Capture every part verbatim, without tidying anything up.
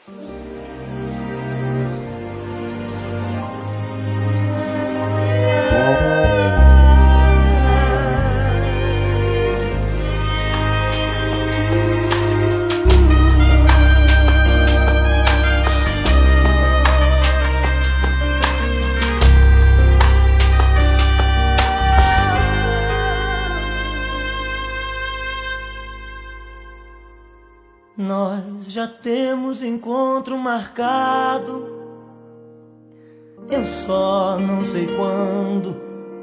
Nós já temos encontro marcado, eu só não sei quando.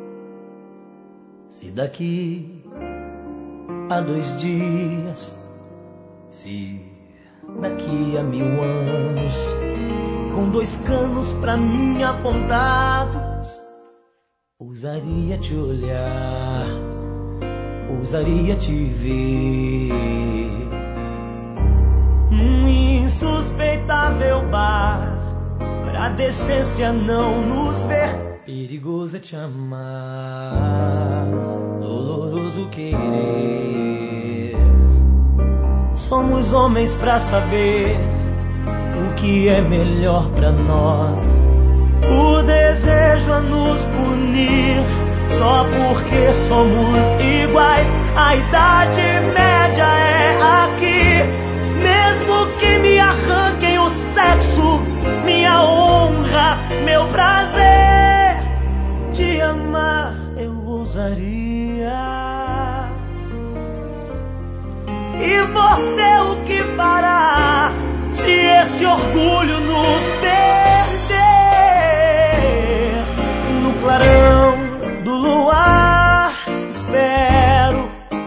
Se daqui a dois dias, se daqui a mil anos, com dois canos pra mim apontados, ousaria te olhar, ousaria te ver. Um insuspeitável bar, pra decência não nos ver. Perigoso é te amar, doloroso querer. Somos homens pra saber o que é melhor pra nós. O desejo a nos punir só porque somos iguais. A idade média é aqui. Mesmo que me arranquem o sexo, minha honra, meu prazer, te amar eu ousaria. E você o que fará se esse orgulho nos perder? No clarão do luar espero,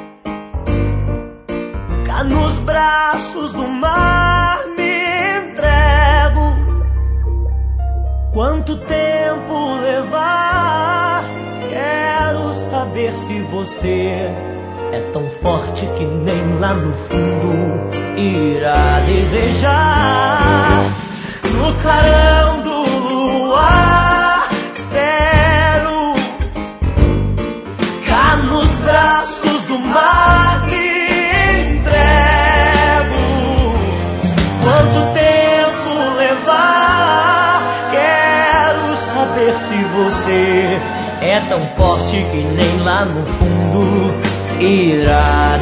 cá nos braços do mar me entrego. Quanto tempo levar? Quero saber se você é tão forte que nem lá no fundo irá desejar. No clarão do luar espero, cá nos braços do mar me entrego. Quanto tempo levar? Quero saber se você é tão forte que nem lá no fundo irá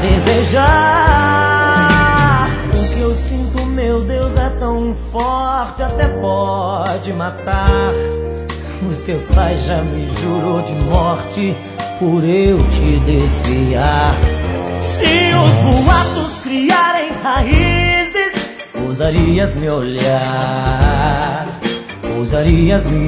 desejar. O que eu sinto, meu Deus, é tão forte, até pode matar. O teu pai já me jurou de morte por eu te desviar. Se os boatos criarem raízes, ousarias me olhar, ousarias me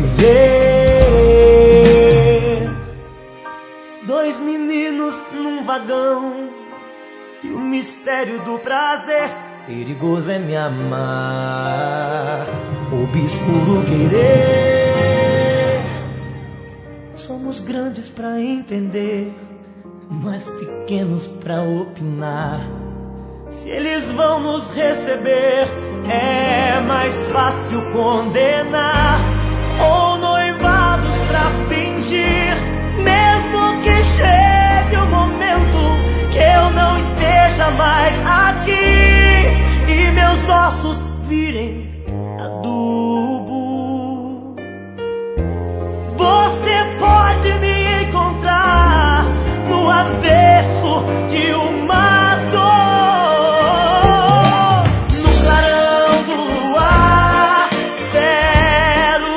ver. Dois meninos num vagão e o mistério do prazer. Perigoso é me amar, obscuro querer. Somos grandes pra entender, mas pequenos pra opinar. Se eles vão nos receber, é mais fácil condenar. Ou noivados pra fingir, mesmo que chegue o momento que eu não esteja mais aqui e meus ossos virem adubo. Você pode me encontrar no avesso de uma dor. No clarão do luar espero,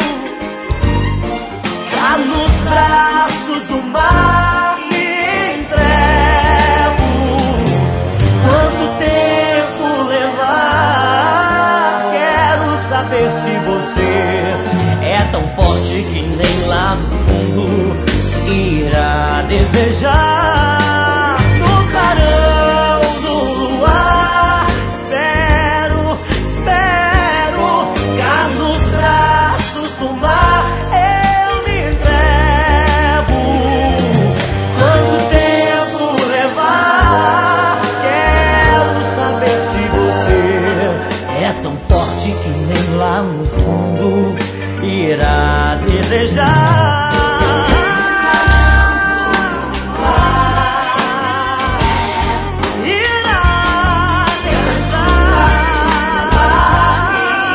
cá nos braços do mar me entrego. Quanto tempo levar? Quero saber se você é tão forte que nem lá no fundo irá desejar. No clarão do luar espero, espero, cá nos braços do mar eu me entrego. Quanto tempo levar? Quero saber se você é tão forte que nem lá no fundo irá desejar. Irá desejar.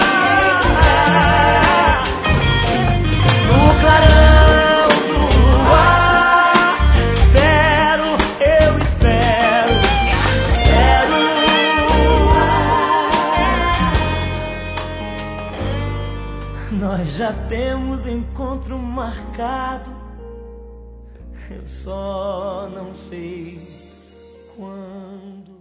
Nós já temos encontro marcado, eu só não sei quando.